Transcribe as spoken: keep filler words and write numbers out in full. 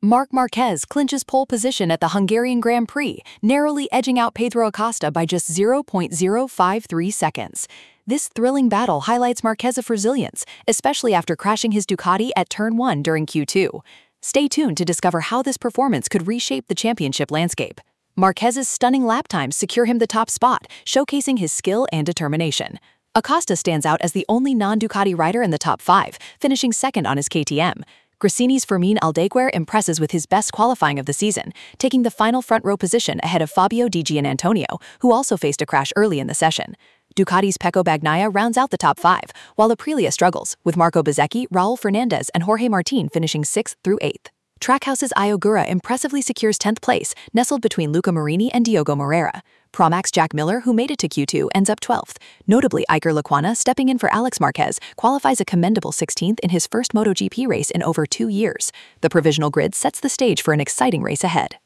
Marc Marquez clinches pole position at the Hungarian Grand Prix, narrowly edging out Pedro Acosta by just zero point zero five three seconds. This thrilling battle highlights Marquez's resilience, especially after crashing his Ducati at turn one during Q two. Stay tuned to discover how this performance could reshape the championship landscape. Marquez's stunning lap times secure him the top spot, showcasing his skill and determination. Acosta stands out as the only non-Ducati rider in the top five, finishing second on his K T M. Gresini's Fermin Aldeguer impresses with his best qualifying of the season, taking the final front row position ahead of Fabio Di Giannantonio, who also faced a crash early in the session. Ducati's Pecco Bagnaia rounds out the top five, while Aprilia struggles, with Marco Bezzecchi, Raul Fernandez, and Jorge Martin finishing sixth through eighth. Trackhouse's Ayogura impressively secures tenth place, nestled between Luca Marini and Diogo Moreira. Promac's Jack Miller, who made it to Q two, ends up twelfth. Notably, Iker Lecuona, stepping in for Alex Marquez, qualifies a commendable sixteenth in his first MotoGP race in over two years. The provisional grid sets the stage for an exciting race ahead.